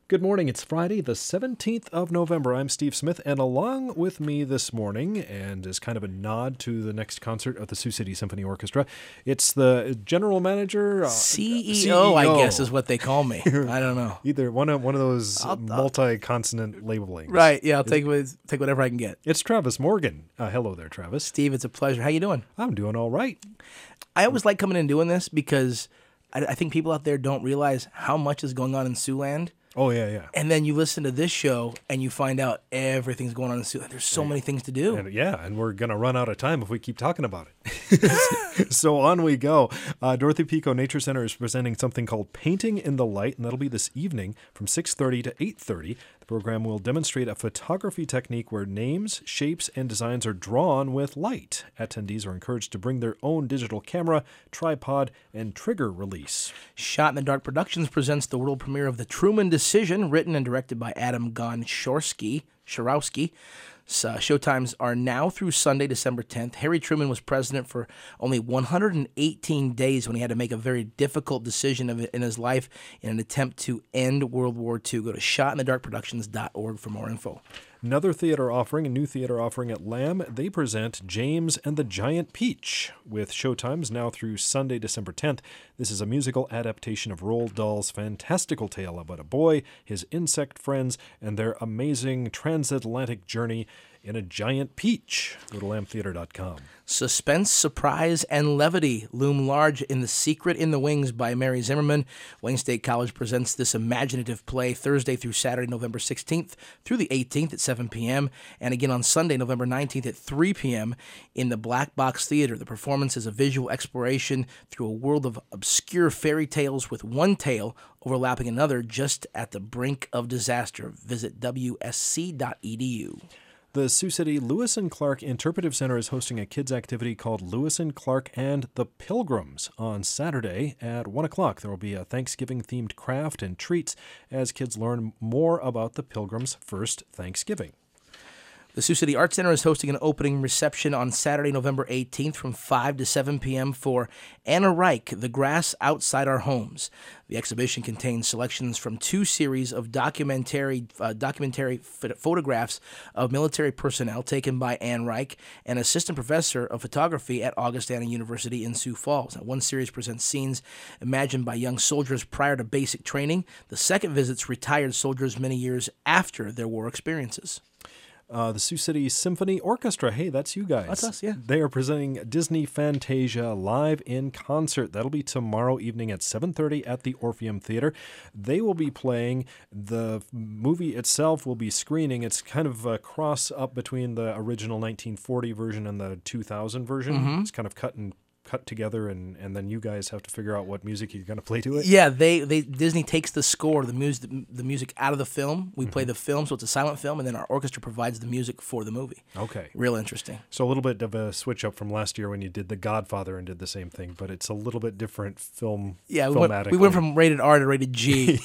Good morning. It's Friday, the 17th of November. I'm Steve Smith, and along with me this morning, and as kind of a nod to the next concert of the Sioux City Symphony Orchestra, it's the general manager, CEO, I guess is what they call me. I don't know. Either one of those multi-consonant labelings. Right, yeah, I'll take whatever I can get. It's Travis Morgan. Hello there, Travis. Steve, it's a pleasure. How you doing? I'm doing all right. I always like coming in and doing this because I think people out there don't realize how much is going on in Siouxland. Oh, yeah. And then you listen to this show and you find out everything's going on in Siouxland. There's so many things to do. And we're going to run out of time if we keep talking about it. So on we go. Dorothy Pico Nature Center is presenting something called Painting in the Light, and that'll be this evening from 6:30 to 8:30. The program will demonstrate a photography technique where names, shapes, and designs are drawn with light. Attendees are encouraged to bring their own digital camera, tripod, and trigger release. Shot in the Dark Productions presents the world premiere of The Truman Decision, written and directed by Adam Gonczarowski. Showtimes are now through Sunday, December 10th. Harry Truman was president for only 118 days when he had to make a very difficult decision in his life in an attempt to end World War II. Go to shotinthedarkproductions.org for more info. Another theater offering, a new theater offering at Lamb, they present James and the Giant Peach, with showtimes now through Sunday, December 10th. This is a musical adaptation of Roald Dahl's fantastical tale about a boy, his insect friends, and their amazing transatlantic journey in a giant peach. Go to lambtheater.com. Suspense, surprise, and levity loom large in The Secret in the Wings by Mary Zimmerman. Wayne State College presents this imaginative play Thursday through Saturday, November 16th through the 18th at 7 p.m. and again on Sunday, November 19th at 3 p.m. in the Black Box Theater. The performance is a visual exploration through a world of obscure fairy tales with one tale overlapping another just at the brink of disaster. Visit wsc.edu. The Sioux City Lewis and Clark Interpretive Center is hosting a kids' activity called Lewis and Clark and the Pilgrims on Saturday at 1 o'clock. There will be a Thanksgiving-themed craft and treats as kids learn more about the Pilgrims' first Thanksgiving. The Sioux City Art Center is hosting an opening reception on Saturday, November 18th from 5 to 7 p.m. for Anna Reich, The Grass Outside Our Homes. The exhibition contains selections from two series of documentary photographs of military personnel taken by Anne Reich, an assistant professor of photography at Augustana University in Sioux Falls. Now, one series presents scenes imagined by young soldiers prior to basic training. The second visits retired soldiers many years after their war experiences. The Sioux City Symphony Orchestra. Hey, that's you guys. That's us, yeah. They are presenting Disney Fantasia live in concert. That'll be tomorrow evening at 7:30 at the Orpheum Theater. They will be playing. The movie itself will be screening. It's kind of a cross up between the original 1940 version and the 2000 version. Mm-hmm. It's kind of cut together, and then you guys have to figure out what music you're going to play to it. Yeah, Disney takes the score, the music out of the film. We play the film, so it's a silent film, and then our orchestra provides the music for the movie. Okay. Real interesting. So a little bit of a switch up from last year when you did The Godfather and did the same thing, but it's a little bit different film. Yeah, we went from rated R to rated G.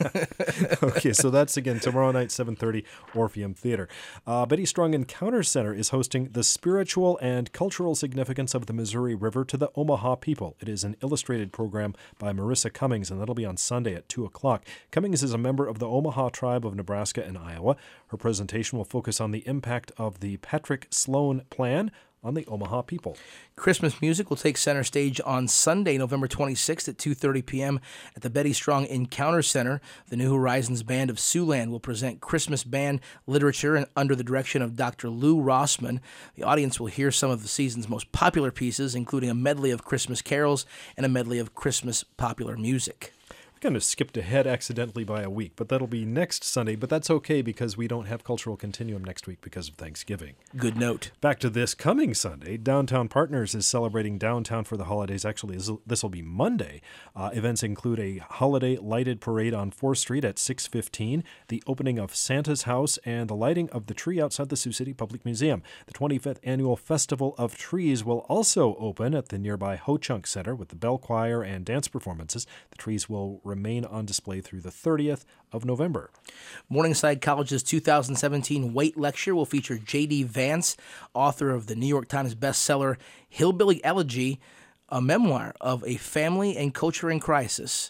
Okay, so that's again tomorrow night, 7:30, Orpheum Theater. Betty Strong Encounter Center is hosting The Spiritual and Cultural Significance of the Missouri River to the Omaha People. It is an illustrated program by Marissa Cummings, and that'll be on Sunday at 2 o'clock. Cummings is a member of the Omaha tribe of Nebraska and Iowa. Her presentation will focus on the impact of the Patrick Sloan Plan on the Omaha people. Christmas music will take center stage on Sunday, November 26th at 2:30 p.m. at the Betty Strong Encounter Center. The New Horizons Band of Siouxland will present Christmas band literature under the direction of Dr. Lou Rossman. The audience will hear some of the season's most popular pieces, including a medley of Christmas carols and a medley of Christmas popular music. Kind of skipped ahead accidentally by a week, but that'll be next Sunday. But that's okay because we don't have Cultural Continuum next week because of Thanksgiving. Good note. Back to this coming Sunday, Downtown Partners is celebrating downtown for the holidays. Actually, this will be Monday. Events include a holiday lighted parade on 4th Street at 6:15, the opening of Santa's House, and the lighting of the tree outside the Sioux City Public Museum. The 25th Annual Festival of Trees will also open at the nearby Ho-Chunk Center with the bell choir and dance performances. The trees will remain on display through the 30th of November. Morningside College's 2017 Waite Lecture will feature J.D. Vance, author of the New York Times bestseller Hillbilly Elegy, a memoir of a family and culture in crisis.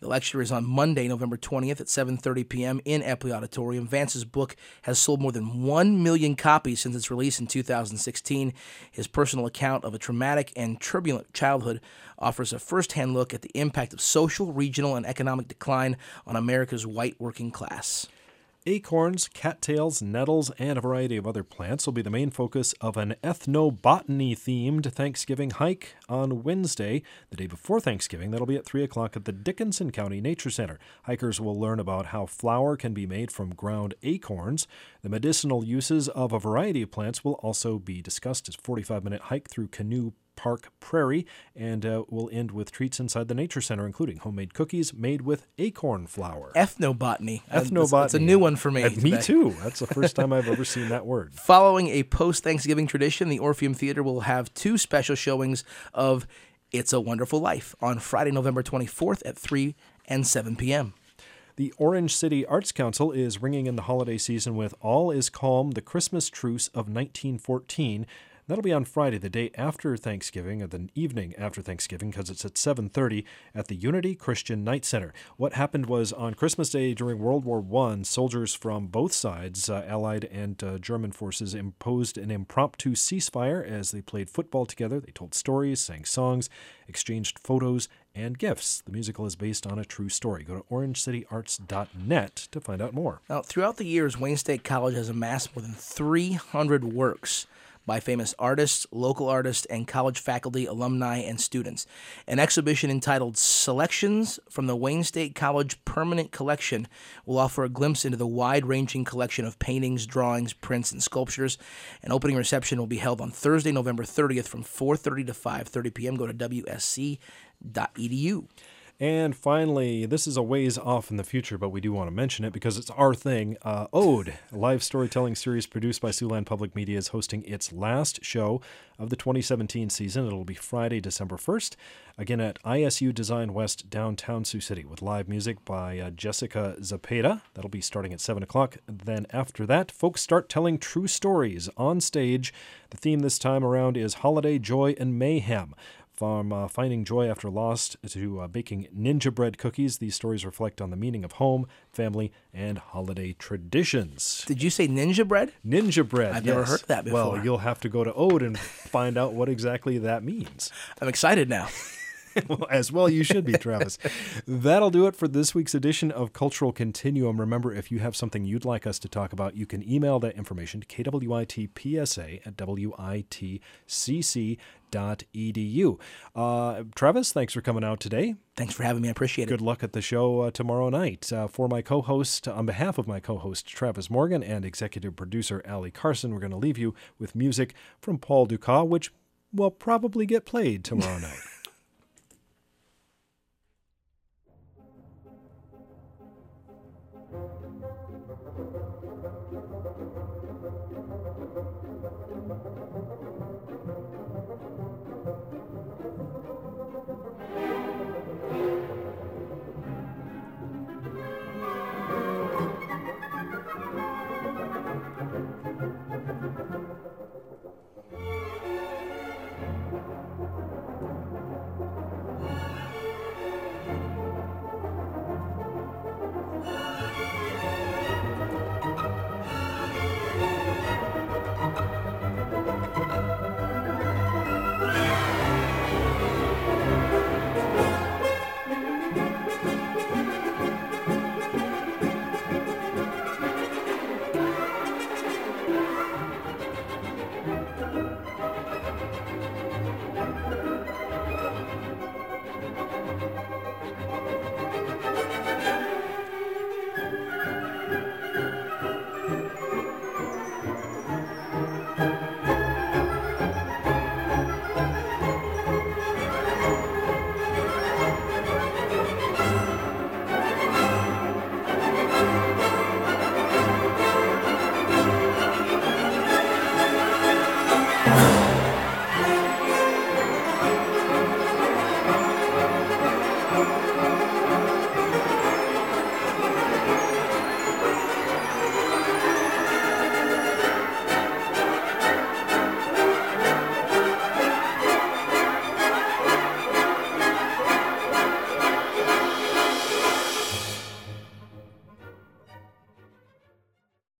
The lecture is on Monday, November 20th at 7:30 p.m. in Epley Auditorium. Vance's book has sold more than 1 million copies since its release in 2016. His personal account of a traumatic and turbulent childhood offers a first-hand look at the impact of social, regional, and economic decline on America's white working class. Acorns, cattails, nettles, and a variety of other plants will be the main focus of an ethnobotany-themed Thanksgiving hike on Wednesday, the day before Thanksgiving. That'll be at 3 o'clock at the Dickinson County Nature Center. Hikers will learn about how flour can be made from ground acorns. The medicinal uses of a variety of plants will also be discussed. It's a 45-minute hike through Canoe Park Prairie, and we'll end with treats inside the Nature Center, including homemade cookies made with acorn flour. Ethnobotany. Ethnobotany. It's a new one for me. Me too. That's the first time I've ever seen that word. Following a post-Thanksgiving tradition, the Orpheum Theater will have 2 special showings of It's a Wonderful Life on Friday, November 24th at 3 and 7 p.m. The Orange City Arts Council is ringing in the holiday season with All Is Calm, the Christmas Truce of 1914. That'll be on Friday, the day after Thanksgiving, or the evening after Thanksgiving, because it's at 7:30 at the Unity Christian Night Center. What happened was on Christmas Day during World War I, soldiers from both sides, Allied and German forces, imposed an impromptu ceasefire as they played football together. They told stories, sang songs, exchanged photos, and gifts. The musical is based on a true story. Go to orangecityarts.net to find out more. Now, throughout the years, Wayne State College has amassed more than 300 works by famous artists, local artists, and college faculty, alumni, and students. An exhibition entitled Selections from the Wayne State College Permanent Collection will offer a glimpse into the wide-ranging collection of paintings, drawings, prints, and sculptures. An opening reception will be held on Thursday, November 30th from 4:30 to 5:30 p.m. Go to wsc.edu. And finally, this is a ways off in the future, but we do want to mention it because it's our thing. Ode, a live storytelling series produced by Siouxland Public Media, is hosting its last show of the 2017 season. It'll be Friday, December 1st, again at ISU Design West, downtown Sioux City, with live music by Jessica Zapata. That'll be starting at 7 o'clock. Then after that, folks start telling true stories on stage. The theme this time around is Holiday Joy and Mayhem. From finding joy after loss to baking ninja bread cookies, these stories reflect on the meaning of home, family, and holiday traditions. Did you say ninja bread? Ninja bread, I've yes. never heard of that before. Well, you'll have to go to Ode and find out what exactly that means. I'm excited now. As well you should be, Travis. That'll do it for this week's edition of Cultural Continuum. Remember, if you have something you'd like us to talk about, you can email that information to kwitpsa@witcc.edu. Travis, thanks for coming out today. Thanks for having me. I appreciate it. Good luck at the show tomorrow night. For my co-host, on behalf of my co-host, Travis Morgan, and executive producer, Allie Carson, we're going to leave you with music from Paul Dukas, which will probably get played tomorrow night.